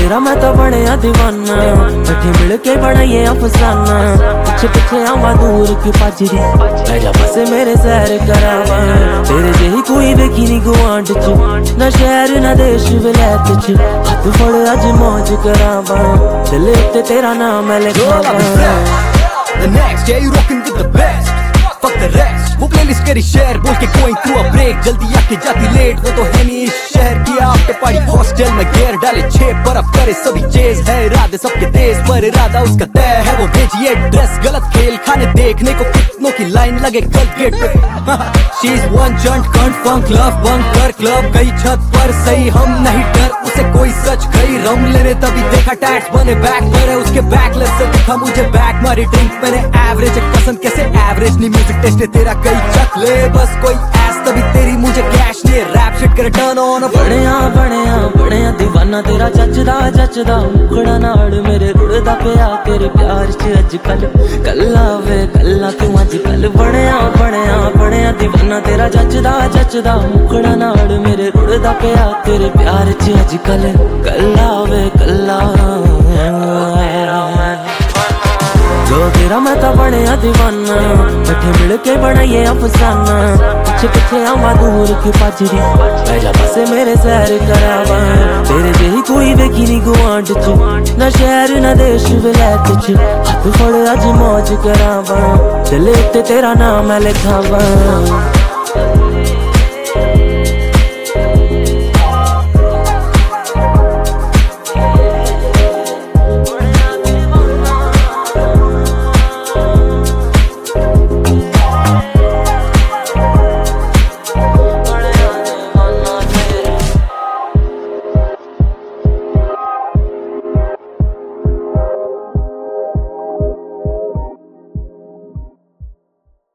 तेरा मैं तो बड़े दीवाना, कट्ठे मिल के बनाइए अफसाना। पीछे पीछे आवा दूर की पाजरी, आजा बस मेरे सैर करावा। तेरे जेही कोई वेखी नी गुआंढ च, ना शहर ना देश विलायत च। हाथ फड़ अज मौज करावा, दिल ते तेरा नाम है लिखावा। The next, yeah, you rockin' with the best. Fuck the rest. वो प्लेलिस्ट करी शेयर बोल के going through a break। जल्दी आके जाती लेट वो तो है नहीं इस शहर की। आफ्टर पार्टी हॉस्टल में गियर डाले 6 पर अब करे सभी चेज है। इरादे सबके तेज पर इरादा उसका तय है। वो भेजिए ड्रेस गलत खेल खाने देखने को कितनों की लाइन लगे कल गेट पे। She's one जंट कंट फंक लव बंकर क्लब गई छत पर सही हम नहीं डर उसे कोई सच गई। रम लेने तभी देखा टैक्स बने बैक पर है उसके बैकलेस से दिखा मुझे बैक मारी ड्रिंक मैंने एवरेज पसंद कैसे एवरेज नहीं म्यूजिक टेस्ट है तेरा कई चक ले बस कोई ऐस तभी तेरी मुझे कैश नहीं रैप शिट कर टर्न ऑन। बड़िया दीवाना तेरा जचदा मुखड़ा नाड़ मेरे रुड़दा पिया तेरे प्यार च अजकल। कल्ला वे कल्ला तू अजकल बड़िया दीवाना तेरा जचदा मुखड़ा नाड़ मेरे रुड़दा पिया तेरे प्यार च अजकल। कल्ला वे कल्ला जो तेरा मैं तो बड़िया दीवाना, कट्ठे मिल के बनाइए अफसाना। पीछे पीछे आवा दूर की पाजरी, आजा बस मेरे सैर करावा। तेरे जेही कोई वेखी नी गुआंढ च, ना शहर ना देश विलायत च। हाथ फड़ अज मौज करावा, दिल ते तेरा नाम है लिखावा।